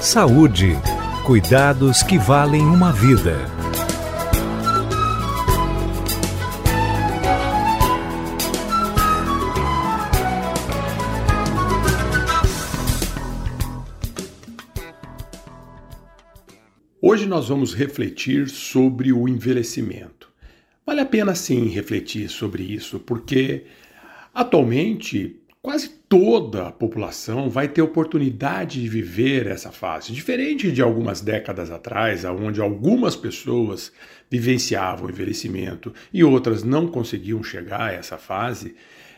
Saúde. Cuidados que valem uma vida. Hoje nós vamos refletir sobre o envelhecimento. Vale a pena sim refletir sobre isso, porque atualmente quase toda a população vai ter oportunidade de viver essa fase. Diferente de algumas décadas atrás, onde algumas pessoas vivenciavam o envelhecimento e outras não conseguiam chegar a essa fase,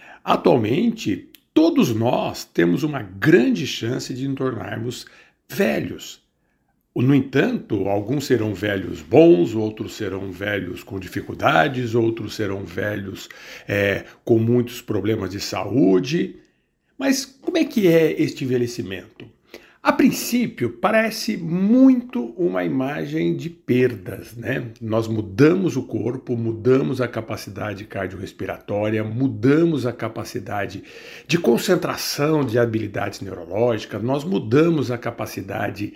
atualmente todos nós temos uma grande chance de nos tornarmos velhos. No entanto, alguns serão velhos bons, outros serão velhos com dificuldades, outros serão velhos com muitos problemas de saúde. Mas como é que é este envelhecimento? A princípio, parece muito uma imagem de perdas, né? Nós mudamos o corpo, mudamos a capacidade cardiorrespiratória, mudamos a capacidade de concentração de habilidades neurológicas, nós mudamos a capacidade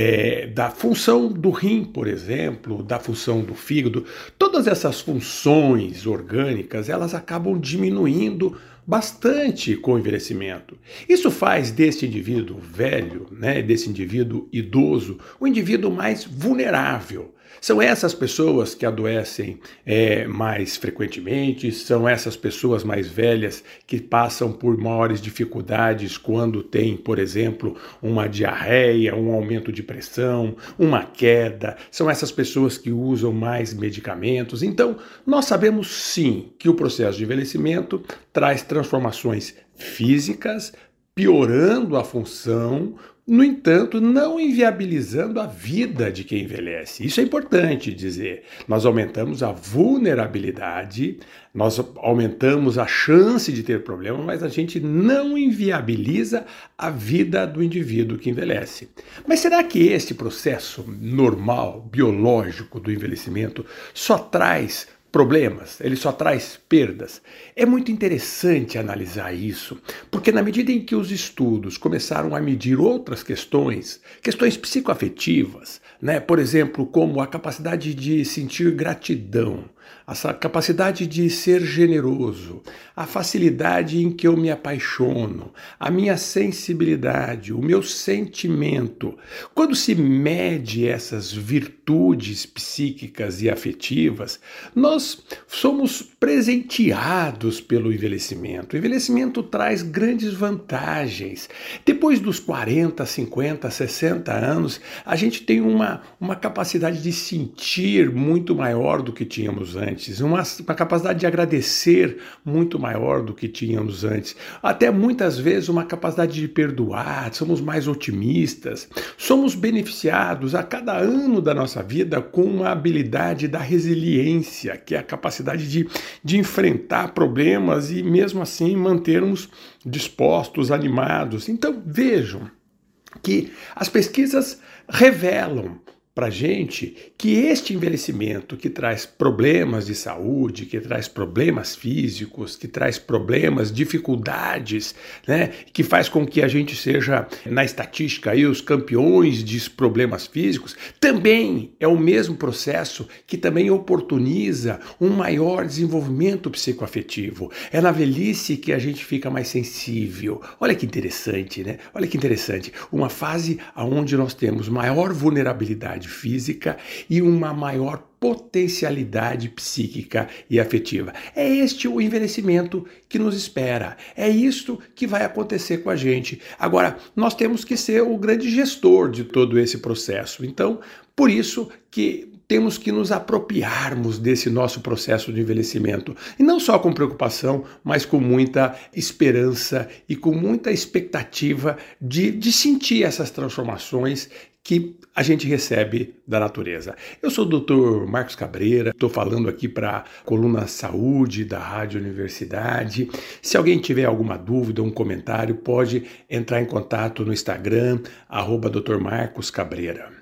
da função do rim, por exemplo, da função do fígado. Todas essas funções orgânicas, elas acabam diminuindo bastante com o envelhecimento. Isso faz desse indivíduo velho, desse indivíduo idoso, o indivíduo mais vulnerável. São essas pessoas que adoecem mais frequentemente, são essas pessoas mais velhas que passam por maiores dificuldades quando tem, por exemplo, uma diarreia, um aumento de pressão, uma queda. São essas pessoas que usam mais medicamentos. Então, nós sabemos sim que o processo de envelhecimento traz transformações físicas, piorando a função, no entanto, não inviabilizando a vida de quem envelhece. Isso é importante dizer. Nós aumentamos a vulnerabilidade, nós aumentamos a chance de ter problema, mas a gente não inviabiliza a vida do indivíduo que envelhece. Mas será que esse processo normal, biológico do envelhecimento só traz problemas, ele só traz perdas? É muito interessante analisar isso, porque na medida em que os estudos começaram a medir outras questões psicoafetivas, por exemplo, como a capacidade de sentir gratidão, a capacidade de ser generoso, a facilidade em que eu me apaixono, a minha sensibilidade, o meu sentimento. Quando se mede essas virtudes psíquicas e afetivas, nós somos presenteados pelo envelhecimento. O envelhecimento traz grandes vantagens. Depois dos 40, 50, 60 anos, a gente tem uma capacidade de sentir muito maior do que tínhamos antes, uma capacidade de agradecer muito maior do que tínhamos antes, até muitas vezes uma capacidade de perdoar, somos mais otimistas, somos beneficiados a cada ano da nossa vida com uma habilidade da resiliência, que é a capacidade de enfrentar problemas e mesmo assim mantermos dispostos, animados. Então vejam que as pesquisas revelam para a gente que este envelhecimento que traz problemas de saúde, que traz problemas físicos, que traz problemas, dificuldades, que faz com que a gente seja, na estatística, aí, os campeões de problemas físicos, também é o mesmo processo que também oportuniza um maior desenvolvimento psicoafetivo. É na velhice que a gente fica mais sensível. Olha que interessante, né? Olha que interessante. Uma fase onde nós temos maior vulnerabilidade física e uma maior potencialidade psíquica e afetiva. É este o envelhecimento que nos espera. É isto que vai acontecer com a gente. Agora, nós temos que ser o grande gestor de todo esse processo. Então, por isso que temos que nos apropriarmos desse nosso processo de envelhecimento. E não só com preocupação, mas com muita esperança e com muita expectativa de sentir essas transformações que a gente recebe da natureza. Eu sou o Dr. Marcos Cabreira, estou falando aqui para a coluna Saúde da Rádio Universidade. Se alguém tiver alguma dúvida, um comentário, pode entrar em contato no Instagram, @Dr. Marcos Cabreira.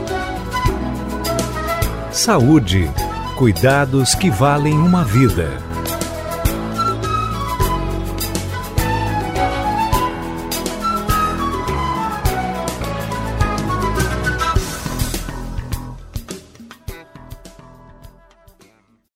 Saúde. Cuidados que valem uma vida.